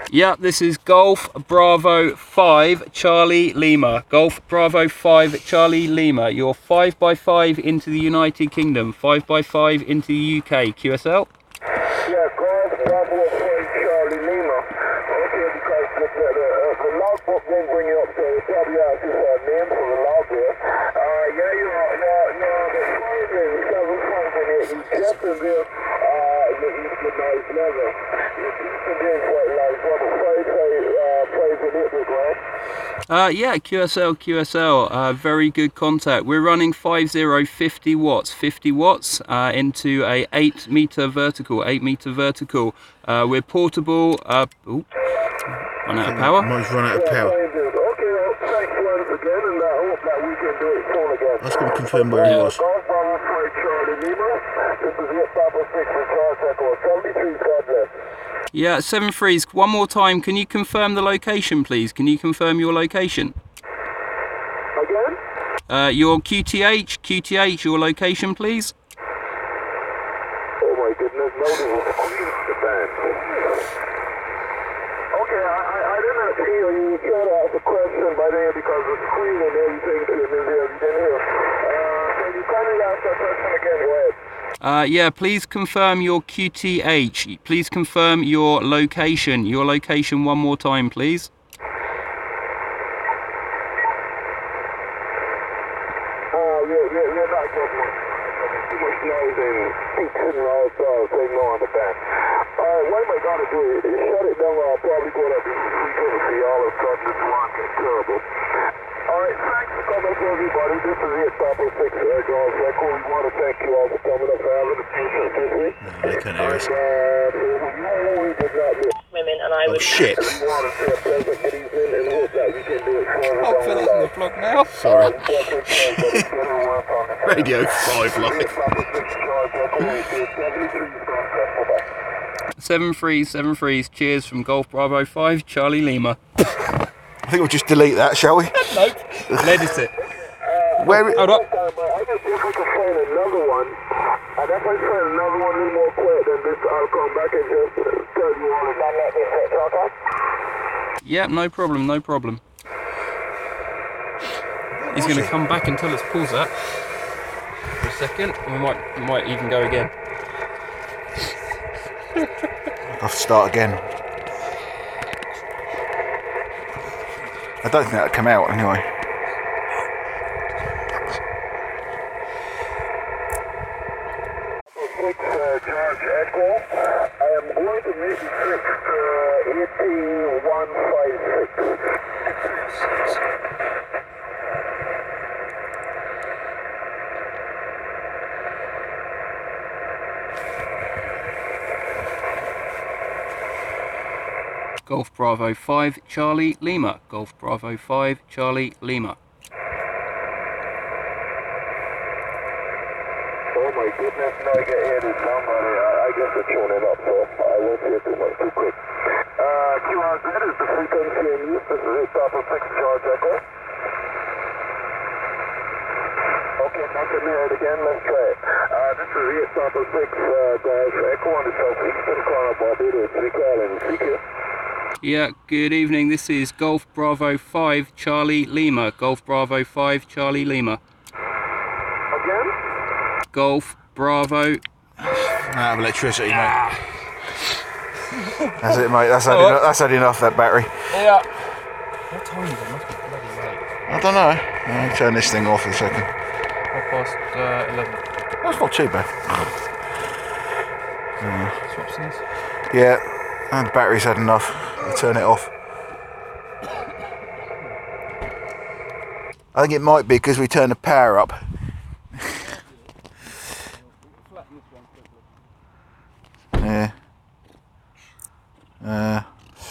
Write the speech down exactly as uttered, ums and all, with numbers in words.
Yeah, this is Golf Bravo five Charlie Lima. Golf Bravo five Charlie Lima. You're five by five into the United Kingdom, five by five into the U K. Q S L? Yeah, Golf Bravo five Charlie Lima. Okay, because the, the, the, uh, the logbook won't bring you up, so it's probably ask you for a name for the log there. Uh, yeah, you're, you're, you're the Friday, seven Friday, you Jacksonville, uh, the Eastern Nice level. Uh, yeah, Q S L, Q S L, uh, very good contact. We're running five zero fifty watts, fifty watts uh, into a eight meter vertical, eight meter vertical. Uh, we're portable. Uh, ooh, run out of power. Might run out of power. Let's go confirm where he was. Yeah, seven threes. One more time. Can you confirm the location, please? Can you confirm your location? Again? Uh, your Q T H, Q T H, your location, please. Oh my goodness, no, this was the band. Okay, I, I, I didn't hear you try to ask a question by there because the screen and everything came in there. You didn't hear. Uh, can you kindly ask that question again? Go ahead. Uh, yeah, please confirm your Q T H. Please confirm your location. Your location one more time, please. Uh, we're, we're, we're not getting too much noise and peaks and all that, so no on the band. Alright, what am I going to do? Shut it down, I'll probably go to the frequency all of a sudden this one gets terrible. Alright, thanks for coming up, everybody. This is it, Papa six Air Golf Echo. We want to thank you all for coming up for having the patience with me. No, they can't hear us. Women and I Oh would shit. I'll fill it in the plug now. Sorry. Radio five live. Seven threes, seven threes. Cheers from Golf Bravo five, Charlie Lima. I think we'll just delete that, shall we? Nope. Edit it. Where? Hold up. I just if we can find another one, and if I find another one a little more quick than this, I'll come back and just tell you all about that. Okay? Yeah, no problem, no problem. He's going to come back and tell us pause that for a second. We might, we might even go again. I'll have to start again. I don't think that'll come out anyway. Six, uh, Charge Echo. I am going to make it six, uh, eighty-one fifty-six. Golf Bravo five, Charlie Lima. Golf Bravo five, Charlie Lima. Oh my goodness, now I get here this somebody. I, I guess they're tuning it up, so I won't say too much too quick. Uh, Q R Z is the frequency in use. This is eight Papa six Charge Echo. Okay, nothing there again, let's try it. Uh, this is eight Papa six uh, Golf Echo on the southeastern corner of Barbados. We call in C Q. Yeah, good evening. This is Golf Bravo five, Charlie Lima. Golf Bravo five, Charlie Lima. Again? Golf Bravo. Out of electricity, mate. That's it, mate. That's had, enough, that's had enough, that battery. Yeah. What time is it? It must be bloody late. I don't know. I'll turn this thing off in a second. Half past uh, eleven. That's not too bad. Swap things. Yeah, and the battery's had enough. I'll turn it off. I think it might be because we turned the power up. Yeah. Uh,